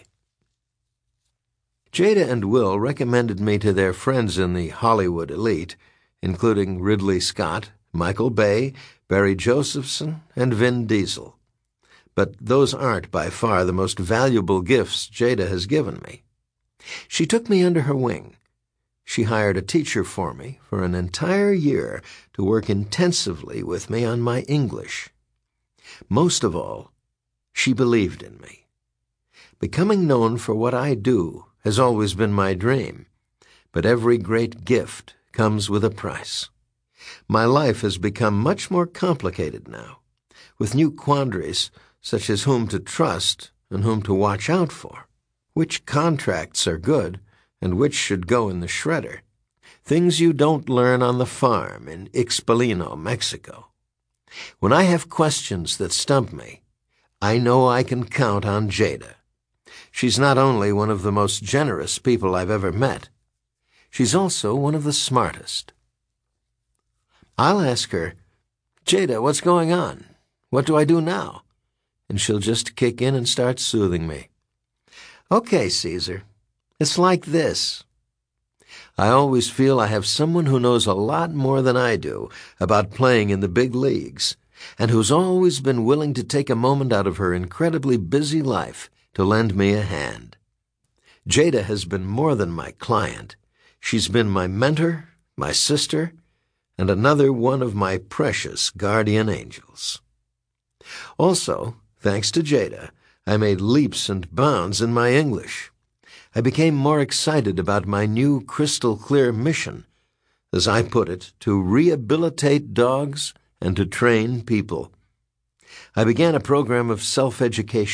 Jada and Will recommended me to their friends in the Hollywood elite, including Ridley Scott, Michael Bay, Barry Josephson, and Vin Diesel. But those aren't by far the most valuable gifts Jada has given me. She took me under her wing. She hired a teacher for me for an entire year to work intensively with me on my English. Most of all, she believed in me. Becoming known for what I do has always been my dream, but every great gift comes with a price. My life has become much more complicated now, with new quandaries such as whom to trust and whom to watch out for, which contracts are good, and which should go in the shredder, things you don't learn on the farm in Ixpalino, Mexico. When I have questions that stump me, I know I can count on Jada. She's not only one of the most generous people I've ever met, she's also one of the smartest. I'll ask her, "Jada, what's going on? What do I do now?" And she'll just kick in and start soothing me. "Okay, Caesar. It's like this." I always feel I have someone who knows a lot more than I do about playing in the big leagues, and who's always been willing to take a moment out of her incredibly busy life to lend me a hand. Jada has been more than my client. She's been my mentor, my sister, and another one of my precious guardian angels. Also, thanks to Jada, I made leaps and bounds in my English. I became more excited about my new crystal-clear mission, as I put it, to rehabilitate dogs and to train people. I began a program of self-education,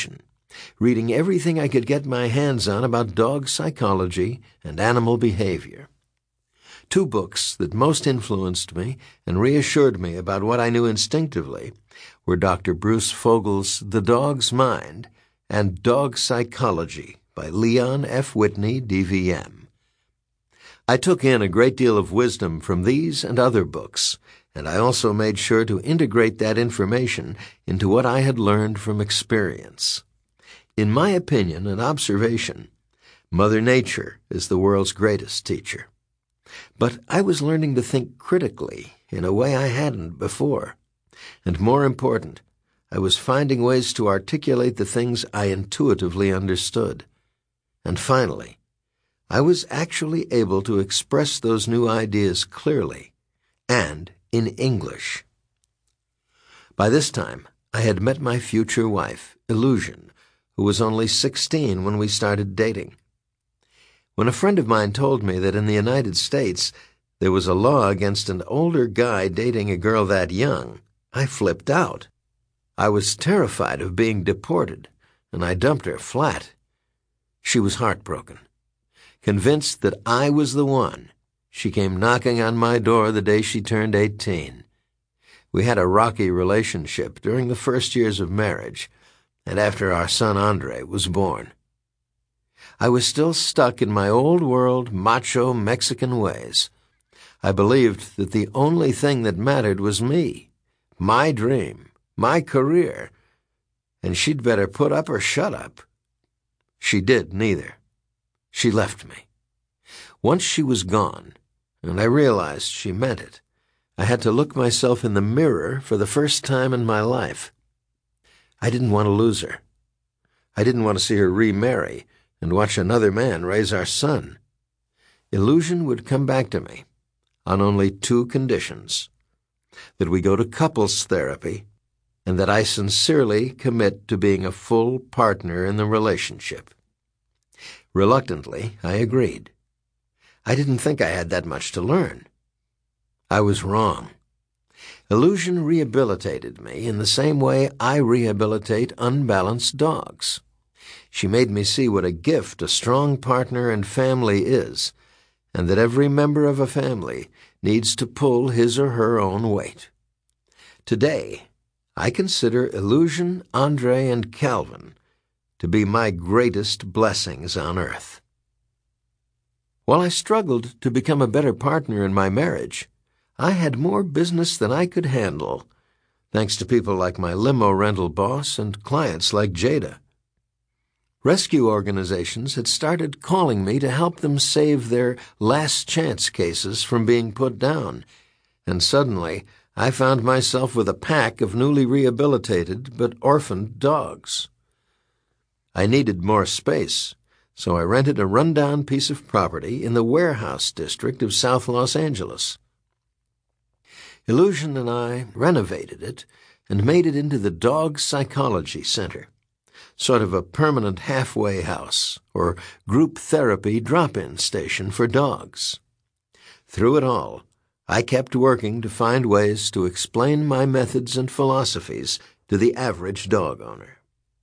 reading everything I could get my hands on about dog psychology and animal behavior. Two books that most influenced me and reassured me about what I knew instinctively were Doctor Bruce Fogle's The Dog's Mind and Dog Psychology by Leon F. Whitney, D V M. I took in a great deal of wisdom from these and other books, and I also made sure to integrate that information into what I had learned from experience. In my opinion and observation, Mother Nature is the world's greatest teacher. But I was learning to think critically in a way I hadn't before. And more important, I was finding ways to articulate the things I intuitively understood. And finally, I was actually able to express those new ideas clearly and in English. By this time, I had met my future wife, Illusion, who was only sixteen when we started dating. When a friend of mine told me that in the United States there was a law against an older guy dating a girl that young, I flipped out. I was terrified of being deported, and I dumped her flat. She was heartbroken. Convinced that I was the one, she came knocking on my door the day she turned eighteen. We had a rocky relationship during the first years of marriage, and after our son Andre was born. I was still stuck in my old-world, macho Mexican ways. I believed that the only thing that mattered was me, my dream, my career, and she'd better put up or shut up. She did neither. She left me. Once she was gone, and I realized she meant it, I had to look myself in the mirror for the first time in my life. I didn't want to lose her. I didn't want to see her remarry and watch another man raise our son. Illusion would come back to me on only two conditions: that we go to couples therapy and that I sincerely commit to being a full partner in the relationship. Reluctantly, I agreed. I didn't think I had that much to learn. I was wrong. Illusion rehabilitated me in the same way I rehabilitate unbalanced dogs. She made me see what a gift a strong partner and family is, and that every member of a family needs to pull his or her own weight. Today, I consider Illusion, Andre, and Calvin to be my greatest blessings on earth. While I struggled to become a better partner in my marriage, I had more business than I could handle, thanks to people like my limo rental boss and clients like Jada. Rescue organizations had started calling me to help them save their last-chance cases from being put down, and suddenly I found myself with a pack of newly rehabilitated but orphaned dogs. I needed more space, so I rented a rundown piece of property in the warehouse district of South Los Angeles. Illusion and I renovated it and made it into the Dog Psychology Center, sort of a permanent halfway house or group therapy drop-in station for dogs. Through it all, I kept working to find ways to explain my methods and philosophies to the average dog owner.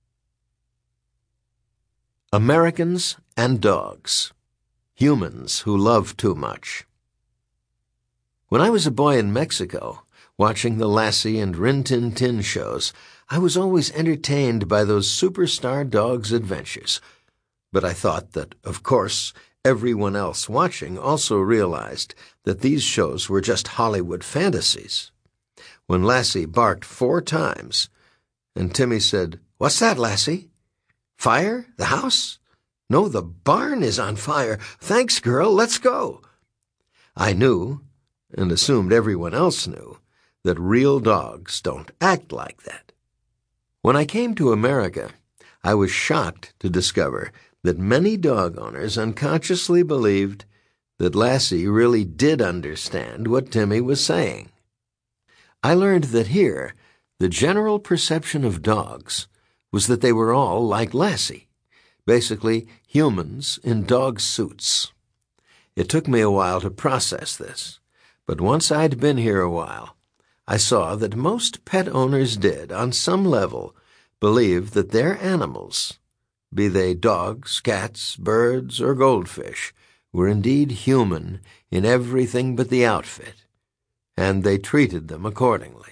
Americans and Dogs. Humans Who Love Too Much. When I was a boy in Mexico, watching the Lassie and Rin Tin Tin shows, I was always entertained by those superstar dogs' adventures. But I thought that, of course, everyone else watching also realized that these shows were just Hollywood fantasies. When Lassie barked four times, and Timmy said, "What's that, Lassie? Fire? The house? No, the barn is on fire. Thanks, girl, let's go." I knew, and assumed everyone else knew, that real dogs don't act like that. When I came to America, I was shocked to discover that many dog owners unconsciously believed that Lassie really did understand what Timmy was saying. I learned that here, the general perception of dogs was that they were all like Lassie, basically humans in dog suits. It took me a while to process this, but once I'd been here a while, I saw that most pet owners did, on some level, believe that their animals, be they dogs, cats, birds, or goldfish, were indeed human in everything but the outfit, and they treated them accordingly.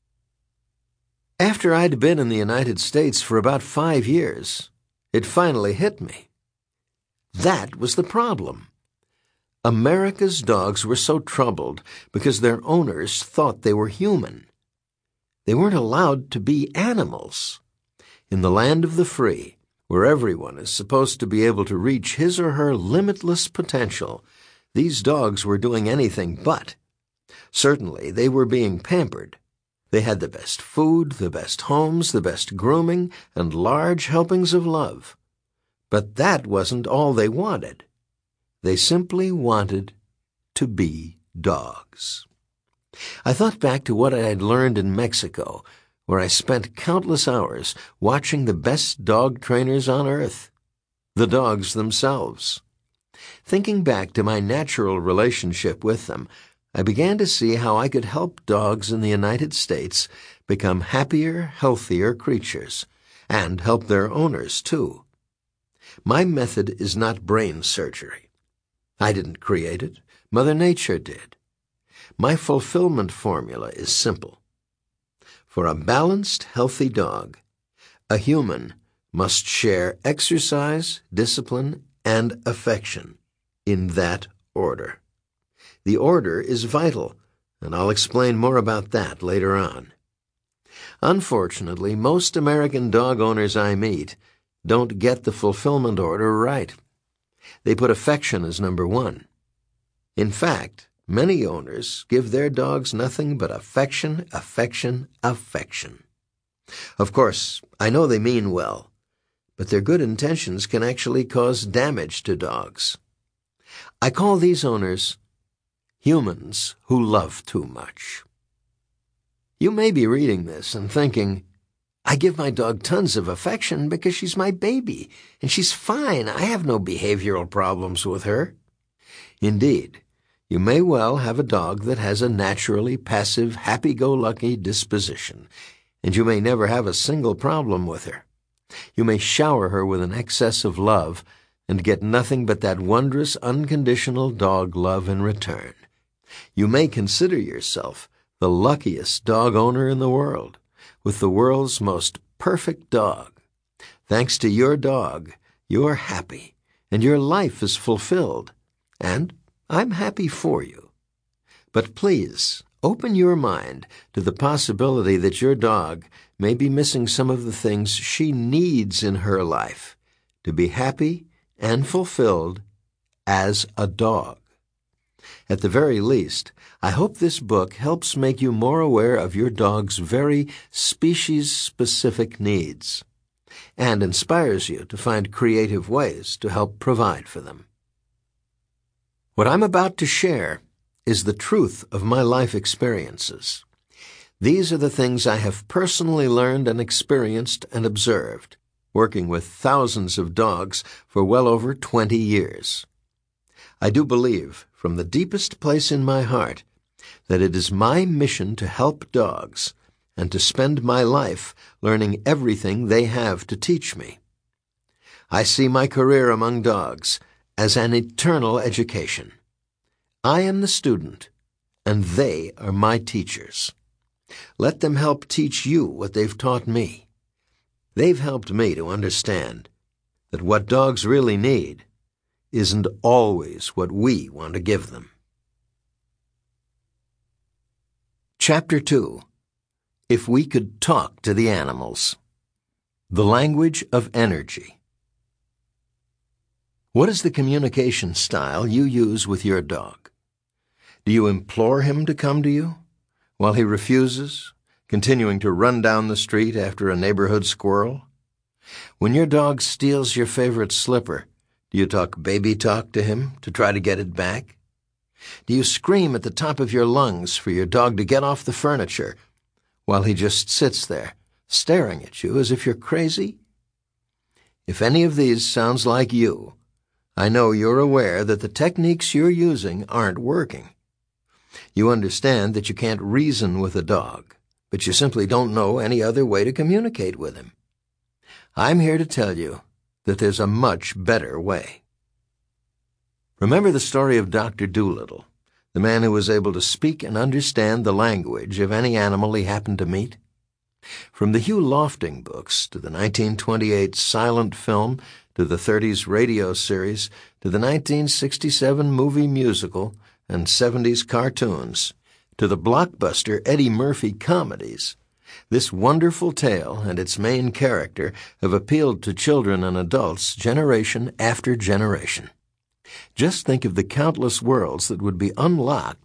After I'd been in the United States for about five years, it finally hit me. That was the problem. America's dogs were so troubled because their owners thought they were human. They weren't allowed to be animals. In the land of the free, where everyone is supposed to be able to reach his or her limitless potential, these dogs were doing anything but. Certainly, they were being pampered. They had the best food, the best homes, the best grooming, and large helpings of love. But that wasn't all they wanted. They simply wanted to be dogs. I thought back to what I had learned in Mexico, where I spent countless hours watching the best dog trainers on earth, the dogs themselves. Thinking back to my natural relationship with them, I began to see how I could help dogs in the United States become happier, healthier creatures, and help their owners, too. My method is not brain surgery. I didn't create it. Mother Nature did. My fulfillment formula is simple. For a balanced, healthy dog, a human must share exercise, discipline, and affection in that order. The order is vital, and I'll explain more about that later on. Unfortunately, most American dog owners I meet don't get the fulfillment order right. They put affection as number one. In fact, many owners give their dogs nothing but affection, affection, affection. Of course, I know they mean well, but their good intentions can actually cause damage to dogs. I call these owners humans who love too much. You may be reading this and thinking, I give my dog tons of affection because she's my baby, and she's fine. I have no behavioral problems with her. Indeed, you may well have a dog that has a naturally passive, happy-go-lucky disposition, and you may never have a single problem with her. You may shower her with an excess of love and get nothing but that wondrous, unconditional dog love in return. You may consider yourself the luckiest dog owner in the world, with the world's most perfect dog. Thanks to your dog, you're happy, and your life is fulfilled, and I'm happy for you. But please, open your mind to the possibility that your dog may be missing some of the things she needs in her life to be happy and fulfilled as a dog. At the very least, I hope this book helps make you more aware of your dog's very species-specific needs and inspires you to find creative ways to help provide for them. What I'm about to share is the truth of my life experiences. These are the things I have personally learned and experienced and observed, working with thousands of dogs for well over twenty years. I do believe, from the deepest place in my heart, that it is my mission to help dogs and to spend my life learning everything they have to teach me. I see my career among dogs as an eternal education. I am the student, and they are my teachers. Let them help teach you what they've taught me. They've helped me to understand that what dogs really need isn't always what we want to give them. Chapter two. If We Could Talk to the Animals. The Language of Energy. What is the communication style you use with your dog? Do you implore him to come to you, while he refuses, continuing to run down the street after a neighborhood squirrel? When your dog steals your favorite slipper, do you talk baby talk to him to try to get it back? Do you scream at the top of your lungs for your dog to get off the furniture, while he just sits there, staring at you as if you're crazy? If any of these sounds like you, I know you're aware that the techniques you're using aren't working. You understand that you can't reason with a dog, but you simply don't know any other way to communicate with him. I'm here to tell you that there's a much better way. Remember the story of Doctor Dolittle, the man who was able to speak and understand the language of any animal he happened to meet? From the Hugh Lofting books to the nineteen twenty-eight silent film to the thirties radio series to the nineteen sixty-seven movie musical and seventies cartoons to the blockbuster Eddie Murphy comedies, this wonderful tale and its main character have appealed to children and adults generation after generation. Just think of the countless worlds that would be unlocked